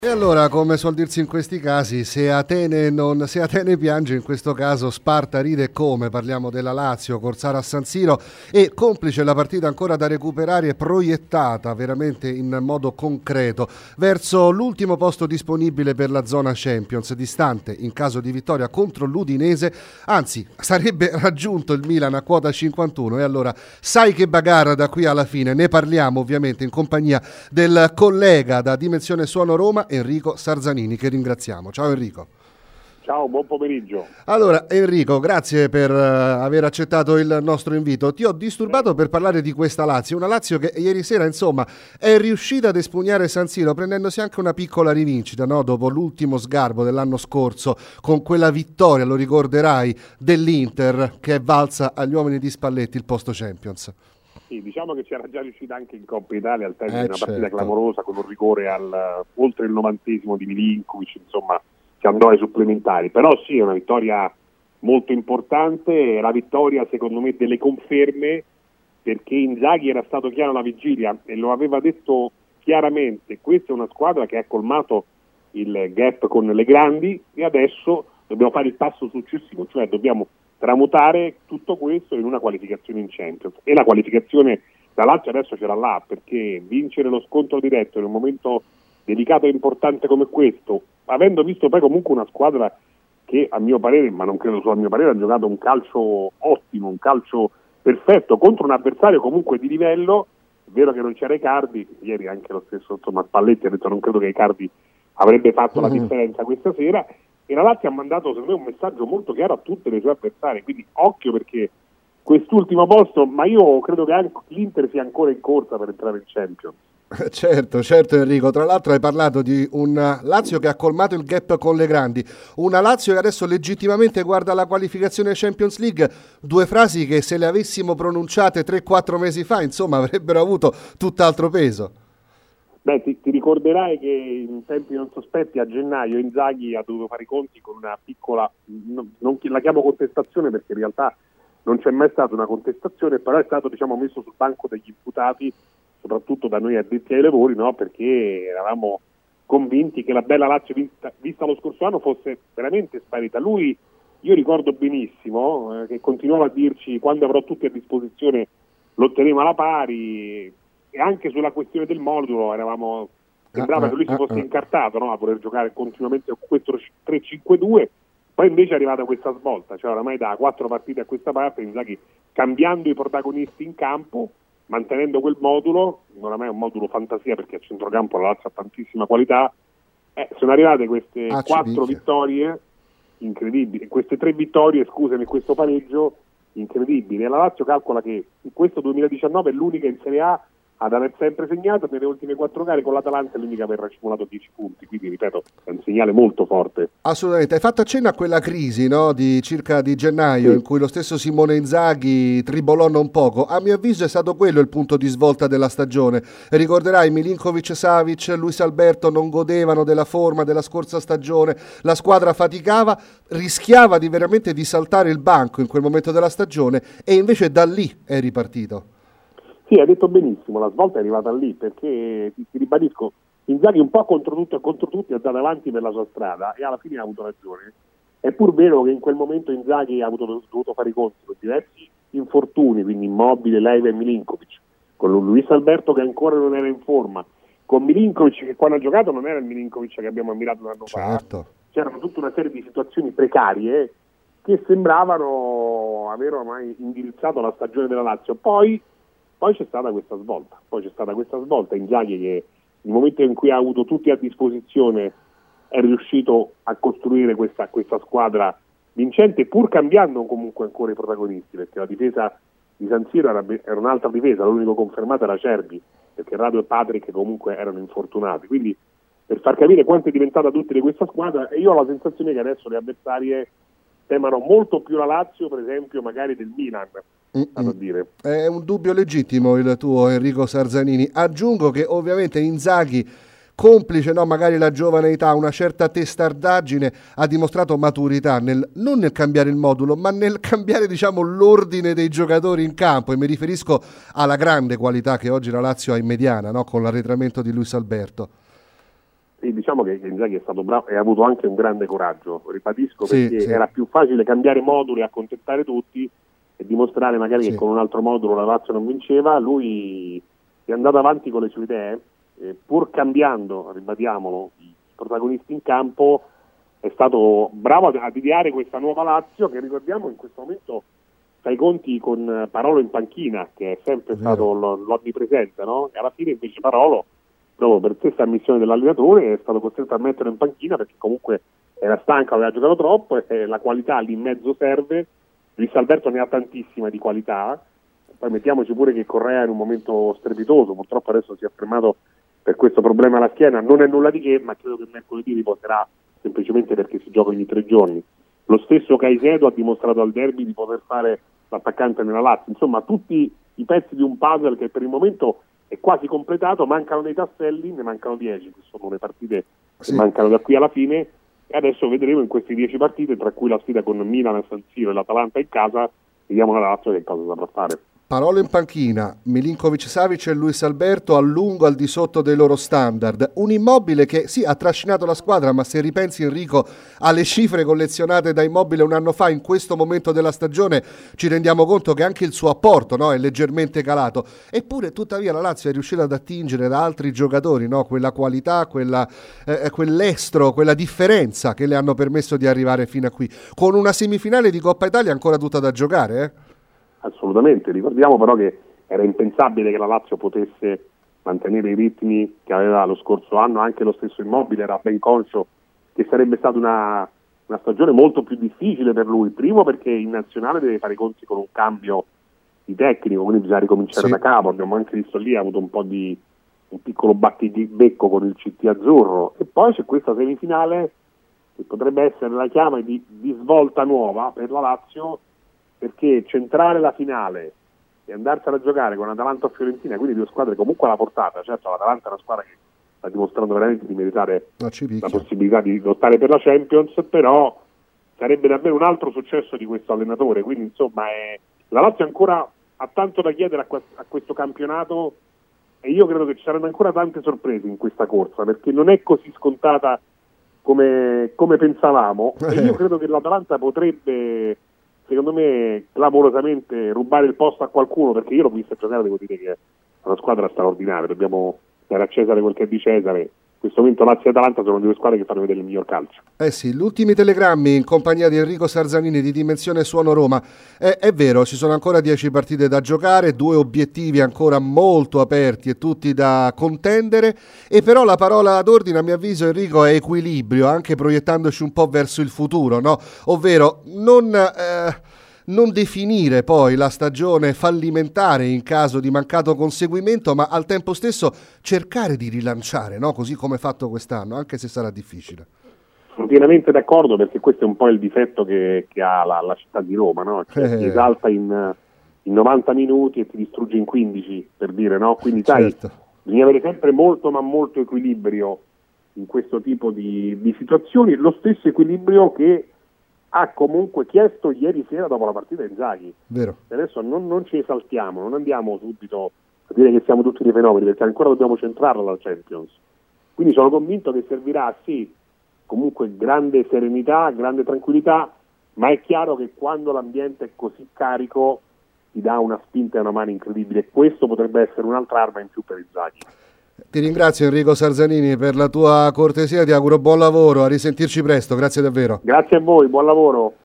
E allora, come suol dirsi in questi casi, se Atene piange, in questo caso Sparta ride come. Parliamo della Lazio, Corsara a San Siro, e complice la partita ancora da recuperare, proiettata veramente in modo concreto verso l'ultimo posto disponibile per la zona Champions, distante in caso di vittoria contro l'Udinese, anzi sarebbe raggiunto il Milan a quota 51. E allora sai che bagarra da qui alla fine. Ne parliamo ovviamente in compagnia del collega da Dimensione Suono Roma, Enrico Sarzanini, che ringraziamo. Ciao Enrico. Ciao, buon pomeriggio. Allora Enrico, grazie per aver accettato il nostro invito. Ti ho disturbato per parlare di questa Lazio, una Lazio che ieri sera insomma è riuscita ad espugnare San Siro, prendendosi anche una piccola rivincita, no? Dopo l'ultimo sgarbo dell'anno scorso, con quella vittoria, lo ricorderai, dell'Inter, che è valsa agli uomini di Spalletti il posto Champions. Sì, diciamo che c'era già riuscita anche in Coppa Italia al termine di una partita clamorosa, con un rigore oltre il 90° di Milinkovic, insomma si andò ai supplementari. Però sì, è una vittoria molto importante, è la vittoria secondo me delle conferme, perché Inzaghi era stato chiaro alla vigilia e lo aveva detto chiaramente: questa è una squadra che ha colmato il gap con le grandi e adesso dobbiamo fare il passo successivo, cioè dobbiamo tramutare tutto questo in una qualificazione in Champions. E la qualificazione da Lazio adesso ce l'ha là, perché vincere lo scontro diretto in un momento delicato e importante come questo, avendo visto poi comunque una squadra che a mio parere, ma non credo solo a mio parere, ha giocato un calcio ottimo, un calcio perfetto contro un avversario comunque di livello. È vero che non c'era Icardi, ieri anche lo stesso Spalletti ha detto non credo che Icardi avrebbe fatto la differenza questa sera, e la Lazio ha mandato secondo me un messaggio molto chiaro a tutte le sue avversarie, quindi occhio, perché quest'ultimo posto, ma io credo che anche l'Inter sia ancora in corsa per entrare in Champions. Certo Enrico, tra l'altro hai parlato di un Lazio che ha colmato il gap con le grandi, una Lazio che adesso legittimamente guarda la qualificazione Champions League, due frasi che se le avessimo pronunciate 3-4 mesi fa insomma avrebbero avuto tutt'altro peso. Beh, ti ricorderai che in tempi non sospetti a gennaio Inzaghi ha dovuto fare i conti con una piccola, non la chiamo contestazione perché in realtà non c'è mai stata una contestazione, però è stato messo sul banco degli imputati, soprattutto da noi addetti ai lavori, no? Perché eravamo convinti che la bella Lazio vista lo scorso anno fosse veramente sparita. Lui, io ricordo benissimo che continuava a dirci: quando avrò tutti a disposizione lotteremo alla pari. E anche sulla questione del modulo sembrava che lui si fosse incartato, no? A voler giocare continuamente con questo 3-5-2, poi invece è arrivata questa svolta, cioè oramai da 4 partite a questa parte Inzaghi, cambiando i protagonisti in campo, mantenendo quel modulo, oramai è un modulo fantasia perché a centrocampo la Lazio ha tantissima qualità, sono arrivate queste 4 vittorie incredibili, queste 3 vittorie, scusami, questo pareggio incredibile. La Lazio calcola che in questo 2019 è l'unica in Serie A ad aver sempre segnato, nelle ultime 4 gare con l'Atalanta è l'unica ad aver accumulato 10 punti, quindi ripeto, è un segnale molto forte. Assolutamente, hai fatto accenno a quella crisi, no, di circa di gennaio, sì, in cui lo stesso Simone Inzaghi tribolò non poco. A mio avviso è stato quello il punto di svolta della stagione. Ricorderai, Milinkovic, Savic, Luis Alberto non godevano della forma della scorsa stagione, la squadra faticava, rischiava veramente di saltare il banco in quel momento della stagione, e invece da lì è ripartito. Sì, hai detto benissimo, la svolta è arrivata lì, perché ti ribadisco, Inzaghi un po' contro tutto e contro tutti è andato avanti per la sua strada e alla fine ha avuto ragione. È pur vero che in quel momento Inzaghi ha dovuto fare i conti con diversi infortuni, quindi Immobile, Leiva e Milinkovic, con Luis Alberto che ancora non era in forma, con Milinkovic che quando ha giocato non era il Milinkovic che abbiamo ammirato un anno fa. C'erano tutta una serie di situazioni precarie che sembravano aver ormai indirizzato la stagione della Lazio. Poi c'è stata questa svolta, Inzaghi che nel momento in cui ha avuto tutti a disposizione è riuscito a costruire questa squadra vincente, pur cambiando comunque ancora i protagonisti, perché la difesa di San Siro era un'altra difesa, l'unico confermato era Cerbi, perché Rado e Patrick comunque erano infortunati, quindi per far capire quanto è diventata utile questa squadra. E io ho la sensazione che adesso le avversarie temano molto più la Lazio, per esempio, magari del Milan. A dire. È un dubbio legittimo il tuo, Enrico Sarzanini. Aggiungo che ovviamente Inzaghi, complice magari la giovane età, una certa testardaggine, ha dimostrato maturità non nel cambiare il modulo, ma nel cambiare l'ordine dei giocatori in campo, e mi riferisco alla grande qualità che oggi la Lazio ha in mediana, no? Con l'arretramento di Luis Alberto. Sì, diciamo che Inzaghi è stato bravo e ha avuto anche un grande coraggio, ribadisco, perché sì. era più facile cambiare moduli e accontentare tutti e dimostrare magari che con un altro modulo la Lazio non vinceva. Lui è andato avanti con le sue idee, pur cambiando, ribadiamolo, i protagonisti in campo, è stato bravo ad ideare questa nuova Lazio che, ricordiamo, in questo momento fa i conti con Parolo in panchina, che è sempre stato l'onnipresente, no? E alla fine invece Parolo, proprio per stessa ammissione dell'allenatore, è stato costretto a metterlo in panchina perché comunque era stanco, aveva giocato troppo e la qualità lì in mezzo serve. Luis Alberto ne ha tantissima di qualità, poi mettiamoci pure che Correa è in un momento strepitoso, purtroppo adesso si è fermato per questo problema alla schiena, non è nulla di che, ma credo che mercoledì riposerà semplicemente perché si gioca ogni 3 giorni. Lo stesso Caicedo ha dimostrato al derby di poter fare l'attaccante nella Lazio. Insomma, tutti i pezzi di un puzzle che per il momento è quasi completato, mancano dei tasselli, ne mancano 10, che sono le partite che mancano da qui alla fine, e adesso vedremo in queste 10 partite, tra cui la sfida con Milan, San Siro e l'Atalanta in casa, vediamo la Lazio che cosa saprà fare. Parolo in panchina, Milinkovic-Savic e Luis Alberto a lungo al di sotto dei loro standard. Un Immobile che sì, ha trascinato la squadra, ma se ripensi, Enrico, alle cifre collezionate da Immobile un anno fa, in questo momento della stagione ci rendiamo conto che anche il suo apporto, no, è leggermente calato. Eppure tuttavia la Lazio è riuscita ad attingere da altri giocatori, no, quella qualità, quell'estro, quella differenza che le hanno permesso di arrivare fino a qui, con una semifinale di Coppa Italia ancora tutta da giocare, Assolutamente, ricordiamo però che era impensabile che la Lazio potesse mantenere i ritmi che aveva lo scorso anno, anche lo stesso Immobile era ben conscio che sarebbe stata una stagione molto più difficile per lui, primo perché in nazionale deve fare i conti con un cambio di tecnico, quindi bisogna ricominciare da capo, abbiamo anche visto lì, ha avuto un piccolo battibecco con il CT azzurro, e poi c'è questa semifinale che potrebbe essere la chiave di svolta nuova per la Lazio, perché centrare la finale e andarsela a giocare con Atalanta o Fiorentina, quindi 2 squadre comunque alla portata. Certo, l'Atalanta è una squadra che sta dimostrando veramente di meritare la possibilità di lottare per la Champions, però sarebbe davvero un altro successo di questo allenatore, quindi insomma la Lazio ancora ha tanto da chiedere a questo campionato, e io credo che ci saranno ancora tante sorprese in questa corsa, perché non è così scontata come pensavamo, e io credo che l'Atalanta potrebbe, secondo me, clamorosamente rubare il posto a qualcuno, perché io l'ho vista giocare, devo dire che è una squadra straordinaria, dobbiamo dare a Cesare quel che è di Cesare. In questo momento Lazio e Atalanta sono 2 squadre che fanno vedere il miglior calcio. Sì, gli ultimi telegrammi in compagnia di Enrico Sarzanini di Dimensione Suono Roma. È vero, ci sono ancora 10 partite da giocare, 2 obiettivi ancora molto aperti e tutti da contendere, e però la parola d'ordine, a mio avviso, Enrico, è equilibrio, anche proiettandoci un po' verso il futuro, no? Ovvero non definire poi la stagione fallimentare in caso di mancato conseguimento, ma al tempo stesso cercare di rilanciare, no? Così come fatto quest'anno, anche se sarà difficile. Sono pienamente d'accordo, perché questo è un po' il difetto che ha la città di Roma, no? Cioè, ti esalta in 90 minuti e ti distrugge in 15, per dire, no? Quindi bisogna avere sempre molto ma molto equilibrio in questo tipo di situazioni, lo stesso equilibrio che ha comunque chiesto ieri sera dopo la partita Inzaghi. Vero. E adesso non ci esaltiamo, non andiamo subito a dire che siamo tutti dei fenomeni, perché ancora dobbiamo centrarla alla Champions. Quindi sono convinto che servirà comunque grande serenità, grande tranquillità, ma è chiaro che quando l'ambiente è così carico ti dà una spinta e una mano incredibile, e questo potrebbe essere un'altra arma in più per Inzaghi. Ti ringrazio, Enrico Sarzanini, per la tua cortesia, ti auguro buon lavoro, a risentirci presto, grazie davvero. Grazie a voi, buon lavoro.